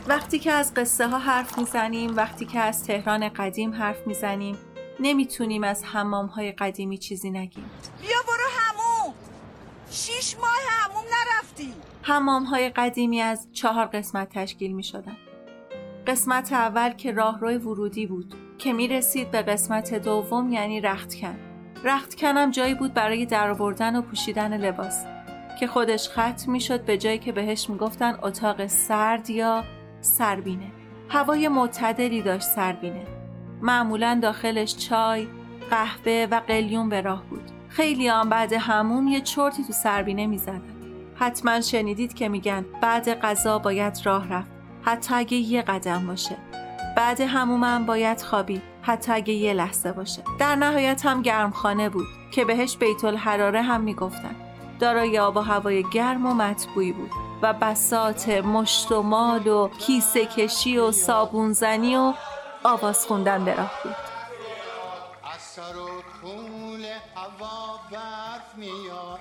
وقتی که از قصه ها حرف میزنیم، وقتی که از تهران قدیم حرف میزنیم، نمیتونیم از حمام های قدیمی چیزی نگیم. بیا برو حموم. 6 ماه حموم نرفتی. حمام های قدیمی از 4 قسمت تشکیل می شدن. قسمت اول که راهروی ورودی بود که می رسید به قسمت دوم، یعنی رختکن. رختکن هم جایی بود برای درآوردن و پوشیدن لباس که خودش ختم می شد به جایی که بهش می گفتن اتاق سرد یا سربینه. هوای معتدلی داشت سربینه. معمولاً داخلش چای، قهوه و قلیون به راه بود. خیلی هم بعد حموم یه چرتی تو سربینه می زدن. حتما شنیدید که میگن بعد غذا باید راه رفت، حتی اگه یه قدم باشه. بعد حمومم باید خوابید، حتی اگه یه لحظه باشه. در نهایت هم گرمخانه بود که بهش بیت الحراره هم میگفتن. دارای آب و هوای گرم و مطبوعی بود و بساط مشت و مال و کیسه کشی و صابون زنی و آواز خوندن به راه بود. از سر و طول هوا برف میاد،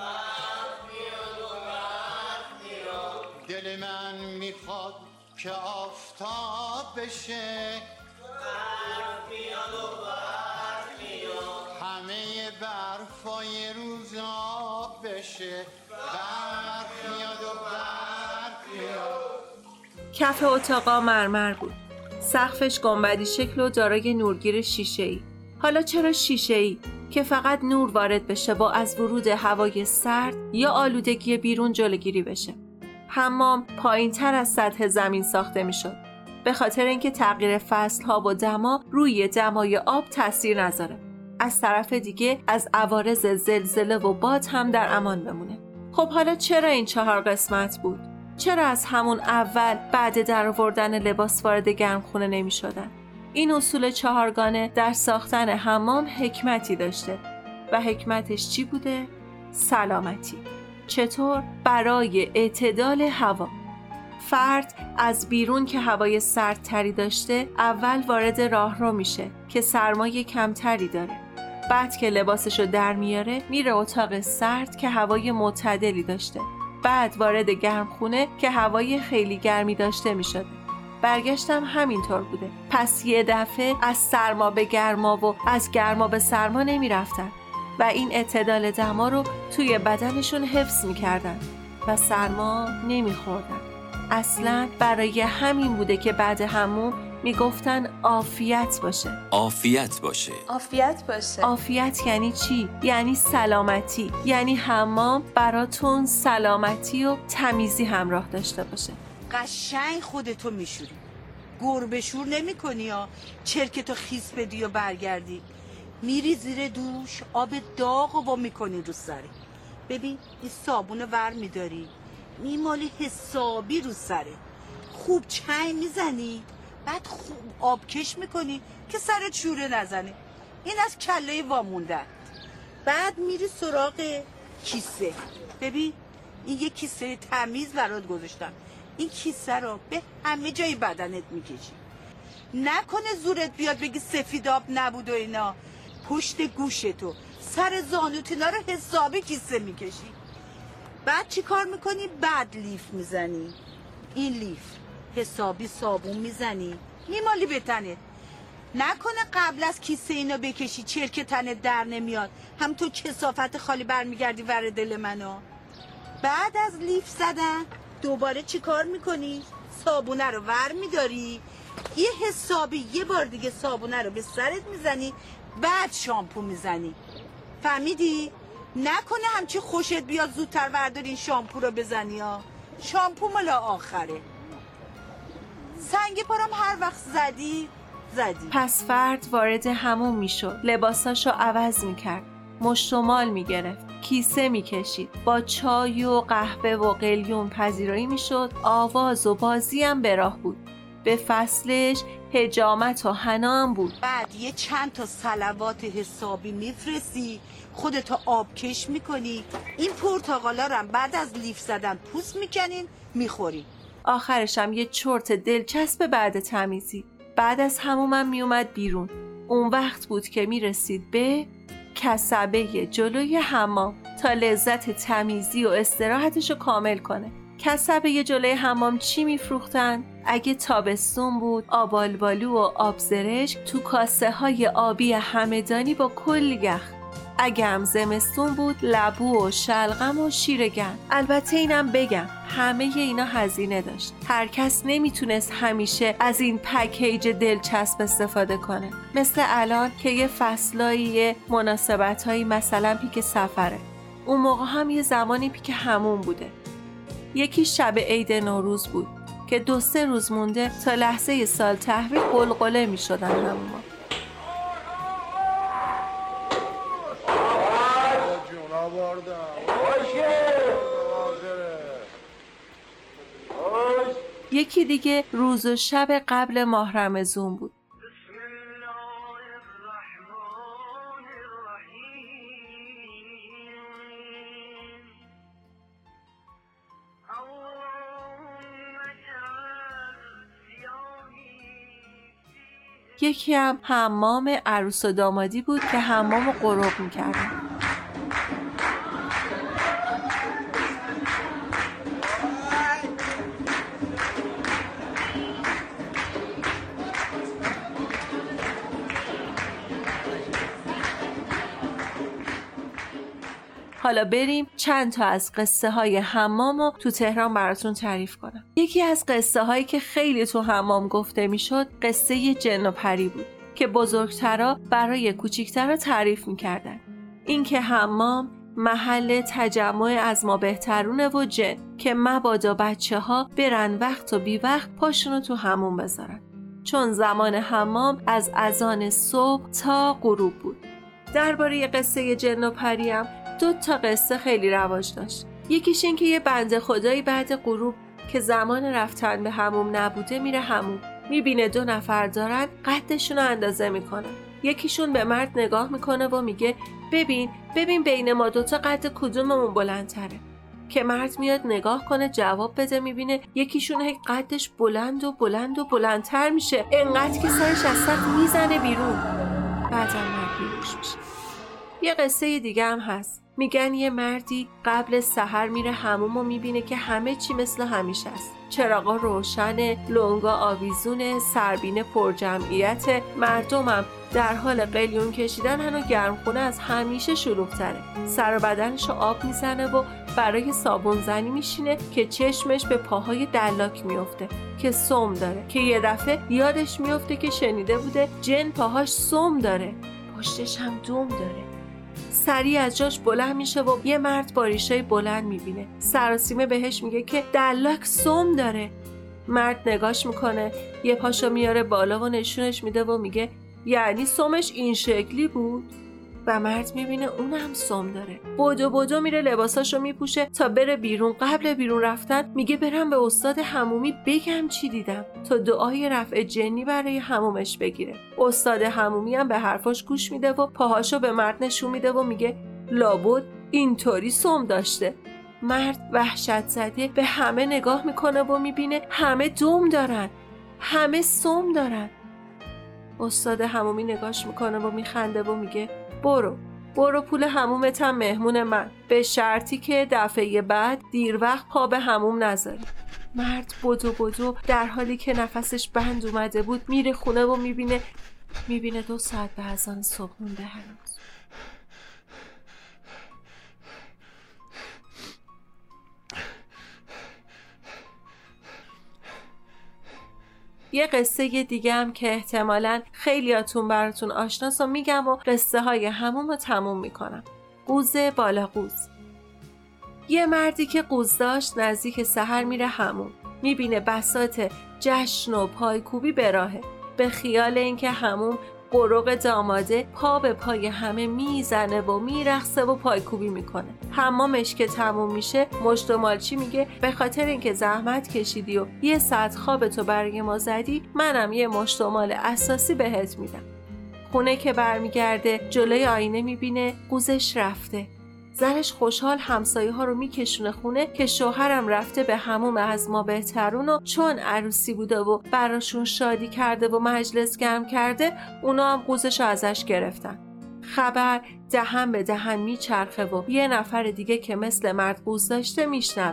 دل من میخواد که آفتاب بشه، همه برفای روزا بشه، برف میاد و برف میاد. کف اتاقا مرمر بود. سقفش گنبدی شکل و دارای نورگیر شیشه‌ای. حالا چرا شیشه‌ای؟ که فقط نور وارد بشه و از ورود هوای سرد یا آلودگی بیرون جلوگیری بشه. حمام پایین‌تر از سطح زمین ساخته می‌شد، به خاطر اینکه تغییر فصل‌ها و دما روی دمای آب تاثیر نذاره. از طرف دیگه از عوارض زلزله و باد هم در امان بمونه. خب حالا چرا این 4 قسمت بود؟ چرا از همون اول بعد درآوردن لباس وارد گرمخونه نمی‌شدن؟ این اصول 4گانه در ساختن حمام حکمتی داشته و حکمتش چی بوده؟ سلامتی. چطور؟ برای اعتدال هوا. فرد از بیرون که هوای سردتری داشته اول وارد راهرو میشه که سرمایه کمتری داره. بعد که لباسشو در میاره میره اتاق سرد که هوای معتدلی داشته. بعد وارد گرمخونه که هوای خیلی گرمی داشته میشده. برگشتم همینطور بوده. پس یه دفعه از سرما به گرما و از گرما به سرما نمی رفتن و این اعتدال دما رو توی بدنشون حفظ می کردن و سرما نمی خوردن. اصلا برای همین بوده که بعد حموم می گفتن عافیت باشه. عافیت باشه. عافیت باشه. عافیت یعنی چی؟ یعنی سلامتی. یعنی حمام براتون سلامتی و تمیزی همراه داشته باشه. قشنگ خودتو میشوری، گربه شور نمی کنی یا چرکتو خیس بدی و برگردی. میری زیر دوش آب داغو با میکنی رو سری. ببین این صابون ور میداری میمالی حسابی رو سره، خوب چای میزنی، بعد خوب آبکش میکنی که سرت شوره نزنه. این از کله واموندن. بعد میری سراغ کیسه. ببین این یه کیسه تمیز برات گذاشتم. این کیسه رو به همه جای بدنت میکشی. نکنه زورت بیاد بگی سفید آب نبود و اینا. پشت گوشتو، سر زانوت اینا رو حسابی کیسه میکشی. بعد چی کار میکنی؟ بعد لیف میزنی. این لیف حسابی صابون میزنی میمالی به تنت. نکنه قبل از کیسه اینو بکشی چرک تنت در نمیاد، هم تو کثافت خالی برمیگردی ور دل منو. بعد از لیف زدن دوباره چی کار میکنی؟ صابونه رو ور میداری، یه حسابی یه بار دیگه صابونه رو به سرت میزنی، بعد شامپو میزنی. فهمیدی؟ نکنه همچی خوشت بیاد زودتر ورداری این شامپو رو بزنی ها. شامپو مال آخره. سنگ پارم هر وقت زدی. پس فرد وارد حموم میشد، لباساشو عوض میکرد، مشت و مال میگرفت، کیسه میکشید، با چای و قهوه و قلیون پذیرایی میشد، آواز و بازی هم به راه بود. به فصلش حجامت و حنا هم بود. بعد یه چند تا صلوات حسابی میفرستی، خودتو آبکش میکنی، این پرتقالا رو هم بعد از لیف زدن پوست میکنین میخوری. آخرش هم یه چرت دلچسب بعد تمیزی. بعد از حمومم میومد بیرون. اون وقت بود که میرسید به کسبه جلوی حمام تا لذت تمیزی و استراحتشو کامل کنه. کسبه جلوی حمام چی میفروختن؟ اگه تابستون بود آبالبالو و آبزرشک تو کاسه های آبی همدانی با کلی یخ. اگه هم زمستون بود لبو و شلغم و شیرگن. البته اینم بگم همه اینا هزینه داشت. هر کس نمیتونست همیشه از این پکیج دلچسب استفاده کنه. مثل الان که یه فصلایی مناسبت‌هایی مثلا پیک سفره. اون موقع هم یه زمانی پیک همون بوده. یکی شب عید نوروز بود که 2-3 روز مونده تا لحظه سال تحویل قلقله می شدن همون. یکی دیگه روز و شب قبل ماه رمضان بود. یکی هم حمام عروس و دامادی بود که حمام قرق می‌کردن. حالا بریم چند تا از قصه های حمامو تو تهران براتون تعریف کنم. یکی از قصه هایی که خیلی تو حمام گفته میشد قصه جن و پری بود که بزرگترا برای کوچیکترا تعریف میکردن. این که حمام محل تجمع از ما بهترونه و جن که مبادا بچه ها برن وقت و بی وقت پاشونو تو حموم بذارن، چون زمان حمام از اذان صبح تا غروب بود. درباره قصه جن و پریم 2 تا قصه خیلی رواج داشت. یکیش این که یه بنده خدایی بعد غروب که زمان رفتن به حموم نبوده میره حموم، میبینه 2 نفر دارن قدشون رو اندازه میکنن. یکیشون به مرد نگاه میکنه و میگه ببین بین ما 2 تا قد کدوممون بلندتره. که مرد میاد نگاه کنه جواب بده، میبینه یکیشون هی قدش بلند و بلندتر میشه، انقدر که سرش از سقف میزنه بیرون. بعدم مرد بیهوش میشه. یه قصه دیگه هم هست. میگن یه مردی قبل سحر میره حموم و میبینه که همه چی مثل همیشه است. چراغا روشنه، لنگا آویزونه، سربینه پر جمعیت، مردمم در حال قلیون کشیدن هنو گرمخونه از همیشه شلوغ‌تره. سر و بدنشو آب میزنه و برای صابون زنی میشینه که چشمش به پاهای دلاک میفته که سم داره، که یه دفعه یادش میفته که شنیده بوده جن پاهاش سم داره، پشتش هم دم داره. سریع از جاش بلند میشه و یه مرد با ریشای بلند میبینه. سراسیمه بهش میگه که دلاک سم داره. مرد نگاش میکنه، یه پاشو میاره بالا و نشونش میده و میگه یعنی سمش این شکلی بود؟ و مرد میبینه اونم سم داره. بدو میره لباساشو میپوشه تا بره بیرون. قبل بیرون رفتن میگه برم به استاد حمومی بگم چی دیدم تا دعای رفع جنی برای حمومش بگیره. استاد حمومی هم به حرفاش گوش میده و پاهاشو به مرد نشون میده و میگه لابد اینطوری سم داشته. مرد وحشت زده به همه نگاه میکنه و میبینه همه دم دارن، همه سم دارن. استاد حمومی نگاش میکنه و میخنده و میگه برو پول حمومت هم مهمون من، به شرطی که دفعه بعد دیر وقت پا به حموم نذاری. مرد بدو در حالی که نفسش بند اومده بود میره خونه و میبینه 2 ساعت به اذان صبح مونده هنوز. یه قصه دیگه هم که احتمالاً خیلیاتون براتون آشناست و میگم و قصه های همون رو تموم میکنم. قوز بالا قوز. یه مردی که قوز داشت نزدیک سحر میره حموم. میبینه بساط جشن و پایکوبی به راهه. به خیال اینکه حموم قرق داماده پا به پای همه میزنه و میرقصه و پایکوبی میکنه. حمامش که تموم میشه مشت و مالچی میگه به خاطر اینکه زحمت کشیدی و 1 ساعت خوابتو برای ما زدی، منم یه مشت و مال اساسی بهت میدم. خونه که برمیگرده جلوی آینه میبینه قوزش رفته. زنش خوشحال همسایه ها رو میکشونه خونه که شوهرم رفته به حموم از ما بهترون و چون عروسی بوده و براشون شادی کرده و مجلس گرم کرده، اونا هم قوزش ازش گرفتن. خبر دهن به دهن میچرخه و یه نفر دیگه که مثل مرد قوز داشته میشنوه.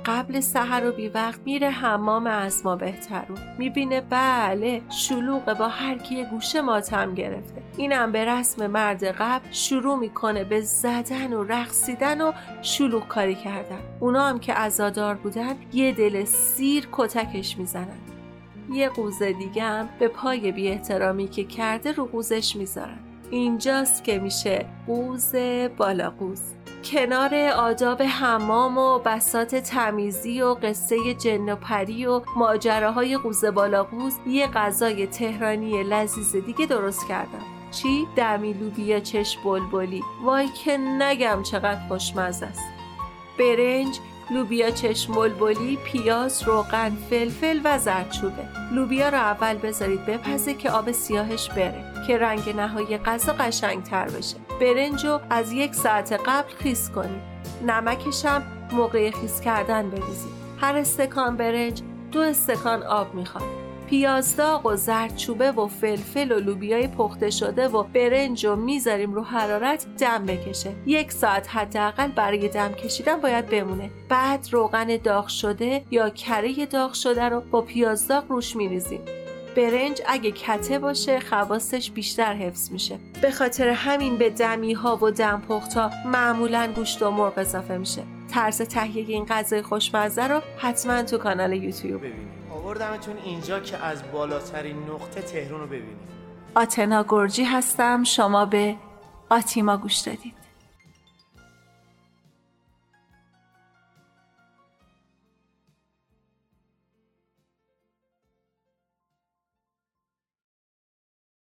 قبل سحر و بی وقت میره حمام اسما بهترون. میبینه بله شلوغه، با هر کی یه گوشه ماتم گرفته. اینم به رسم مرد قبل شروع میکنه به زدن و رقصیدن و شلوغ کاری کردن. اونا هم که عزادار بودن یه دل سیر کتکش میزنن. یه قوزه دیگه هم به پای بی احترامی که کرده رو قوزش میذارن. اینجاست که میشه قوز بالا قوز. کنار آداب حمام و بساط تمیزی و قصه جن و پری و ماجراهای قوز بالا قوز، یه غذای تهرانی لذیذ دیگه درست کردم. چی؟ دمی لوبیا چشم بلبلی. وای که نگم چقدر خوشمزه است. برنج، لوبیا چشم بلبلی، پیاز، روغن، فلفل و زردچوبه. لوبیا رو اول بذارید بپزه که آب سیاهش بره که رنگ نهایی غذا قشنگ‌تر بشه. برنج رو از 1 ساعت قبل خیس کنید. نمکش هم موقع خیس کردن بریزید. هر استکان برنج 2 استکان آب میخواد. پیاز داغ و زردچوبه و فلفل و لوبیای پخته شده و برنج رو میذاریم رو حرارت دم بکشه. 1 ساعت حداقل برای دم کشیدن باید بمونه. بعد روغن داغ شده یا کره داغ شده رو با پیاز داغ روش میریزیم. برنج اگه کته باشه خواصش بیشتر حفظ میشه. به خاطر همین به دمی ها و دم پختا معمولاً گوشت و مرغ اضافه میشه. طرز تهیه این غذای خوشمزه رو حتما تو کانال یوتیوب ببینید. آوردمتون اینجا که از بالاترین نقطه تهران رو ببینید. آتنا گرجی هستم. شما به آتیما گوش دادید.